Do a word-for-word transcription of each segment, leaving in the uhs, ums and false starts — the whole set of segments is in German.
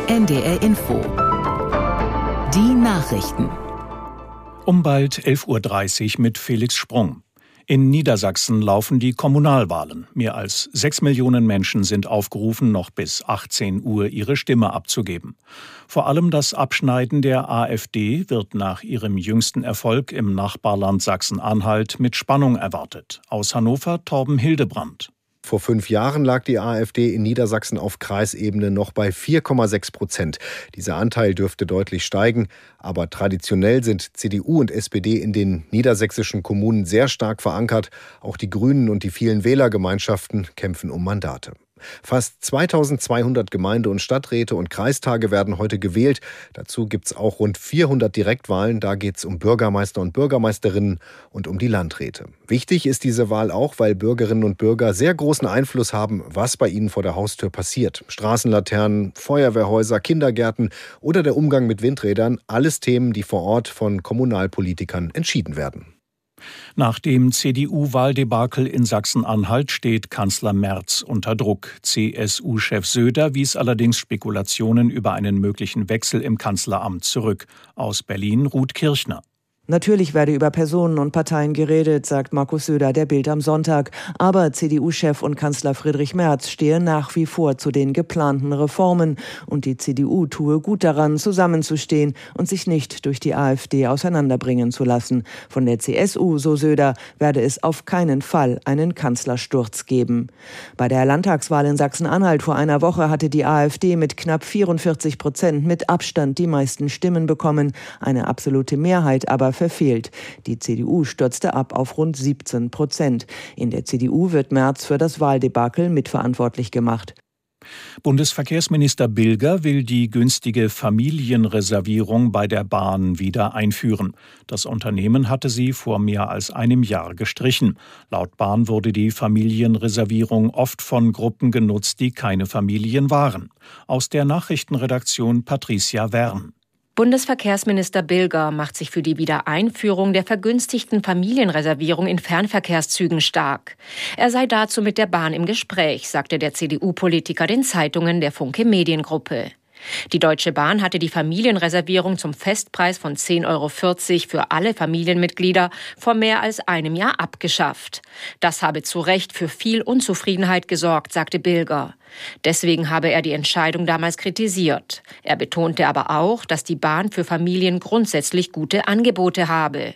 N D R Info. Die Nachrichten. Um bald elf Uhr dreißig mit Felix Sprung. In Niedersachsen laufen die Kommunalwahlen. Mehr als sechs Millionen Menschen sind aufgerufen, noch bis achtzehn Uhr ihre Stimme abzugeben. Vor allem das Abschneiden der AfD wird nach ihrem jüngsten Erfolg im Nachbarland Sachsen-Anhalt mit Spannung erwartet. Aus Hannover Torben Hildebrand. Vor fünf Jahren lag die AfD in Niedersachsen auf Kreisebene noch bei vier Komma sechs Prozent. Dieser Anteil dürfte deutlich steigen. Aber traditionell sind C D U und S P D in den niedersächsischen Kommunen sehr stark verankert. Auch die Grünen und die vielen Wählergemeinschaften kämpfen um Mandate. Fast zweitausendzweihundert Gemeinde- und Stadträte und Kreistage werden heute gewählt. Dazu gibt es auch rund vierhundert Direktwahlen. Da geht es um Bürgermeister und Bürgermeisterinnen und um die Landräte. Wichtig ist diese Wahl auch, weil Bürgerinnen und Bürger sehr großen Einfluss haben, was bei ihnen vor der Haustür passiert. Straßenlaternen, Feuerwehrhäuser, Kindergärten oder der Umgang mit Windrädern. Alles Themen, die vor Ort von Kommunalpolitikern entschieden werden. Nach dem C D U-Wahldebakel in Sachsen-Anhalt steht Kanzler Merz unter Druck. C S U-Chef Söder wies allerdings Spekulationen über einen möglichen Wechsel im Kanzleramt zurück. Aus Berlin Ruth Kirchner. Natürlich werde über Personen und Parteien geredet, sagt Markus Söder der Bild am Sonntag. Aber C D U-Chef und Kanzler Friedrich Merz stehe nach wie vor zu den geplanten Reformen. Und die C D U tue gut daran, zusammenzustehen und sich nicht durch die AfD auseinanderbringen zu lassen. Von der C S U, so Söder, werde es auf keinen Fall einen Kanzlersturz geben. Bei der Landtagswahl in Sachsen-Anhalt vor einer Woche hatte die AfD mit knapp vierundvierzig Prozent mit Abstand die meisten Stimmen bekommen. Eine absolute Mehrheit aber verfehlt. Die C D U stürzte ab auf rund siebzehn Prozent. In der C D U wird Merz für das Wahldebakel mitverantwortlich gemacht. Bundesverkehrsminister Bilger will die günstige Familienreservierung bei der Bahn wieder einführen. Das Unternehmen hatte sie vor mehr als einem Jahr gestrichen. Laut Bahn wurde die Familienreservierung oft von Gruppen genutzt, die keine Familien waren. Aus der Nachrichtenredaktion Patricia Wern. Bundesverkehrsminister Bilger macht sich für die Wiedereinführung der vergünstigten Familienreservierung in Fernverkehrszügen stark. Er sei dazu mit der Bahn im Gespräch, sagte der C D U-Politiker den Zeitungen der Funke Mediengruppe. Die Deutsche Bahn hatte die Familienreservierung zum Festpreis von zehn Euro vierzig für alle Familienmitglieder vor mehr als einem Jahr abgeschafft. Das habe zu Recht für viel Unzufriedenheit gesorgt, sagte Bilger. Deswegen habe er die Entscheidung damals kritisiert. Er betonte aber auch, dass die Bahn für Familien grundsätzlich gute Angebote habe.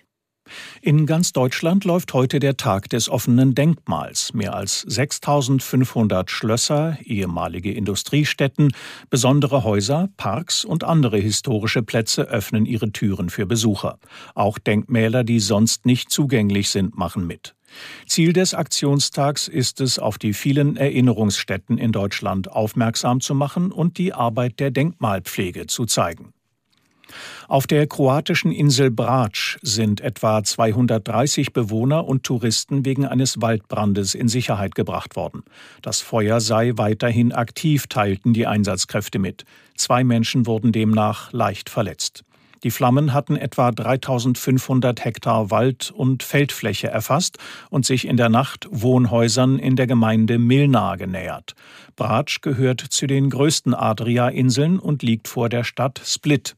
In ganz Deutschland läuft heute der Tag des offenen Denkmals. Mehr als sechstausendfünfhundert Schlösser, ehemalige Industriestätten, besondere Häuser, Parks und andere historische Plätze öffnen ihre Türen für Besucher. Auch Denkmäler, die sonst nicht zugänglich sind, machen mit. Ziel des Aktionstags ist es, auf die vielen Erinnerungsstätten in Deutschland aufmerksam zu machen und die Arbeit der Denkmalpflege zu zeigen. Auf der kroatischen Insel Brač sind etwa zweihundertdreißig Bewohner und Touristen wegen eines Waldbrandes in Sicherheit gebracht worden. Das Feuer sei weiterhin aktiv, teilten die Einsatzkräfte mit. Zwei Menschen wurden demnach leicht verletzt. Die Flammen hatten etwa dreitausendfünfhundert Hektar Wald- und Feldfläche erfasst und sich in der Nacht Wohnhäusern in der Gemeinde Milna genähert. Brač gehört zu den größten Adria-Inseln und liegt vor der Stadt Split.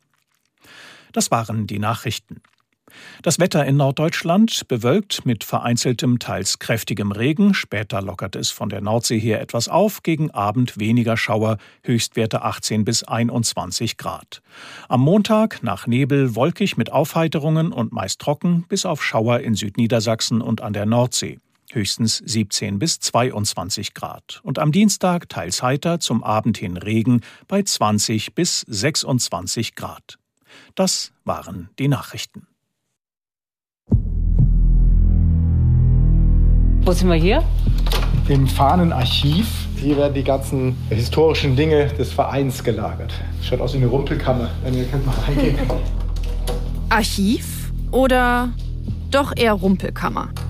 Das waren die Nachrichten. Das Wetter in Norddeutschland bewölkt mit vereinzeltem, teils kräftigem Regen. Später lockert es von der Nordsee her etwas auf. Gegen Abend weniger Schauer, Höchstwerte achtzehn bis einundzwanzig Grad. Am Montag nach Nebel wolkig mit Aufheiterungen und meist trocken, bis auf Schauer in Südniedersachsen und an der Nordsee. Höchstens siebzehn bis zweiundzwanzig Grad. Und am Dienstag teils heiter, zum Abend hin Regen bei zwanzig bis sechsundzwanzig Grad. Das waren die Nachrichten. Wo sind wir hier? Im Fahnenarchiv. Hier werden die ganzen historischen Dinge des Vereins gelagert. Schaut aus wie eine Rumpelkammer. Ihr könnt mal reingehen. Archiv oder doch eher Rumpelkammer?